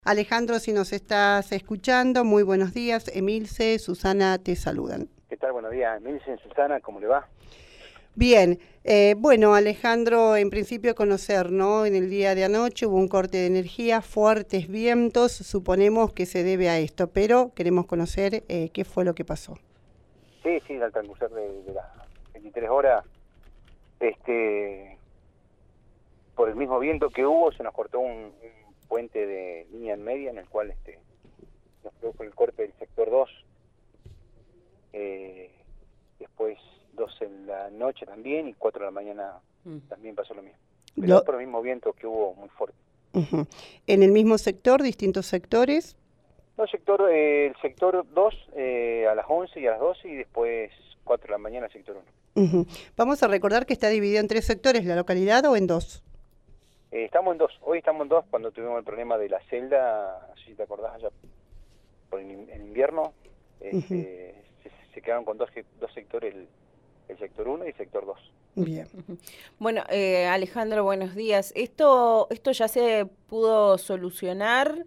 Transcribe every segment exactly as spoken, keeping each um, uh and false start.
Alejandro, si nos estás escuchando, muy buenos días. Emilce, Susana te saludan. ¿Qué tal? Buenos días, Emilce, Susana, ¿cómo le va? Bien, eh, bueno, Alejandro, en principio conocer, ¿no? En el día de anoche hubo un corte de energía, fuertes vientos, suponemos que se debe a esto, pero queremos conocer eh, qué fue lo que pasó. Sí, sí, al transcurrir de, de las veintitrés horas, este, por el mismo viento que hubo, se nos cortó un, un puente de línea en media en el cual este, nos produjo el corte del sector dos. Eh, después dos en la noche también y cuatro de la mañana mm. también pasó lo mismo. Pero lo... por el mismo viento que hubo muy fuerte. Uh-huh. ¿En el mismo sector, distintos sectores? No, sector, eh, el sector dos eh, a las once y a las doce y después cuatro de la mañana el sector uno. Uh-huh. Vamos a recordar que está dividido en tres sectores, ¿la localidad o en dos? Eh, estamos en dos, hoy estamos en dos cuando tuvimos el problema de la celda, no sé si te acordás, allá por el, el invierno, este, uh-huh. se, se quedaron con dos, dos sectores, el, el sector uno y el sector dos. Bien. Bueno, eh, Alejandro, buenos días. ¿Esto esto ya se pudo solucionar?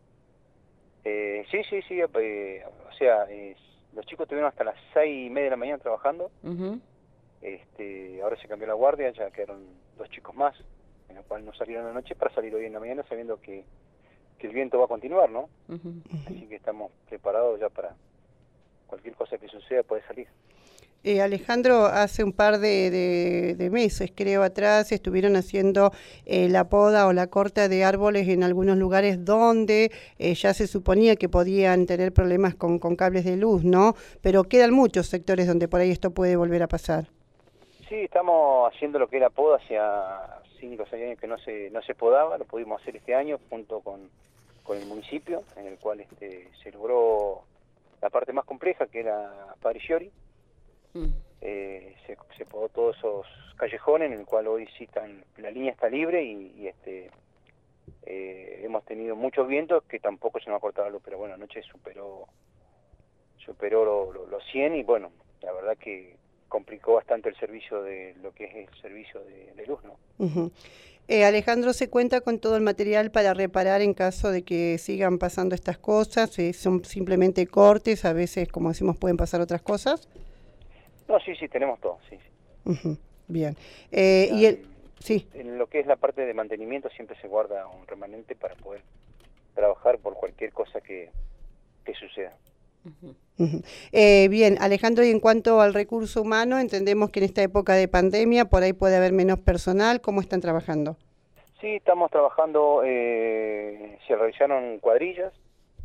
Eh, sí, sí, sí, eh, o sea, eh, los chicos estuvieron hasta las seis y media de la mañana trabajando, uh-huh. este, ahora se cambió la guardia, ya quedaron dos chicos más, en la cual no salieron en la noche para salir hoy en la mañana sabiendo que, que el viento va a continuar, ¿no? Uh-huh. Así que estamos preparados ya para cualquier cosa que suceda puede salir. Eh, Alejandro, hace un par de, de, de meses, creo, atrás, estuvieron haciendo eh, la poda o la corta de árboles en algunos lugares donde eh, ya se suponía que podían tener problemas con, con cables de luz, ¿no? Pero quedan muchos sectores donde por ahí esto puede volver a pasar. Sí, estamos haciendo lo que es la poda, hacía cinco o seis años que no se no se podaba, lo pudimos hacer este año junto con, con el municipio, en el cual este, se logró la parte más compleja, que era Padre Sciori. Mm. Eh, se, se podó todos esos callejones en el cual hoy sí están, la línea está libre y, y este eh, hemos tenido muchos vientos que tampoco se nos ha cortado la luz, pero bueno, anoche superó superó los lo, lo cien y bueno, la verdad que complicó bastante el servicio de lo que es el servicio de, de luz, ¿no? Uh-huh. Eh, Alejandro, ¿se cuenta con todo el material para reparar en caso de que sigan pasando estas cosas? Eh, ¿Son simplemente cortes? A veces, como decimos, pueden pasar otras cosas. No, sí, sí, tenemos todo, sí. sí. Uh-huh. Bien. Eh, ya, y el, sí. En lo que es la parte de mantenimiento siempre se guarda un remanente para poder trabajar por cualquier cosa que, que suceda. Uh-huh. Uh-huh. Eh, bien, Alejandro, y en cuanto al recurso humano, entendemos que en esta época de pandemia por ahí puede haber menos personal. ¿Cómo están trabajando? Sí, estamos trabajando, eh, se realizaron cuadrillas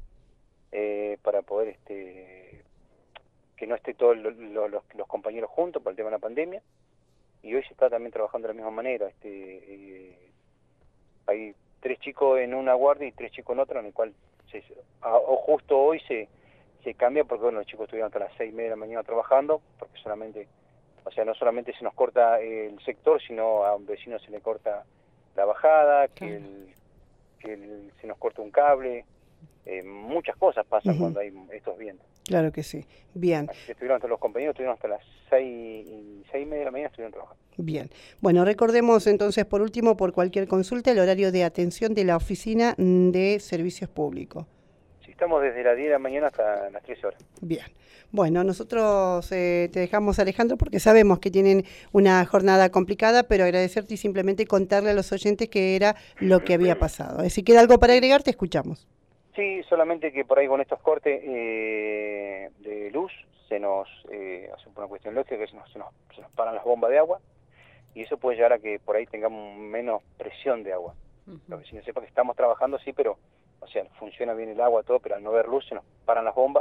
eh, para poder... este que no esté todos lo, lo, los, los compañeros juntos por el tema de la pandemia, y hoy se está también trabajando de la misma manera. Este, eh, hay tres chicos en una guardia y tres chicos en otra, en el cual se, a, o justo hoy se, se cambia porque bueno, los chicos estuvieron hasta las seis y media de la mañana trabajando, porque solamente, o sea, no solamente se nos corta el sector, sino a un vecino se le corta la bajada, que, claro. el, que el, se nos corta un cable. Eh, muchas cosas pasan uh-huh. cuando hay estos vientos. Claro que sí. Bien. Así que estuvieron hasta los compañeros, estuvieron hasta las seis y seis y media de la mañana, estuvieron trabajando. Bien. Bueno, recordemos entonces, por último, por cualquier consulta, el horario de atención de la Oficina de Servicios Públicos. Sí, estamos desde las diez de la mañana hasta las trece horas. Bien. Bueno, nosotros eh, te dejamos, Alejandro, porque sabemos que tienen una jornada complicada, pero agradecerte y simplemente contarle a los oyentes que era lo que había pasado. Si queda algo para agregar, te escuchamos. Sí, solamente que por ahí con estos cortes eh, de luz se nos, eh, hace una cuestión lógica que se nos, se, nos, se nos paran las bombas de agua y eso puede llegar a que por ahí tengamos menos presión de agua. Uh-huh. Lo que si no sepa que estamos trabajando, sí, pero, o sea, funciona bien el agua, todo, pero al no ver luz se nos paran las bombas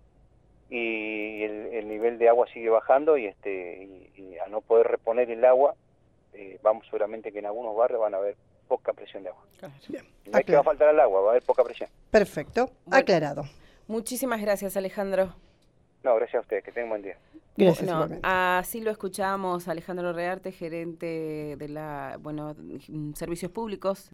y el, el nivel de agua sigue bajando y este y, y al no poder reponer el agua, eh, vamos seguramente que en algunos barrios van a haber poca presión de agua. Claro. Bien. No es que va a faltar el agua, va a haber poca presión. Perfecto, bueno, aclarado. Muchísimas gracias, Alejandro. No, gracias a ustedes, que tengan buen día. Gracias. No, así lo escuchamos, Alejandro Rearte, gerente de la, bueno, Servicios Públicos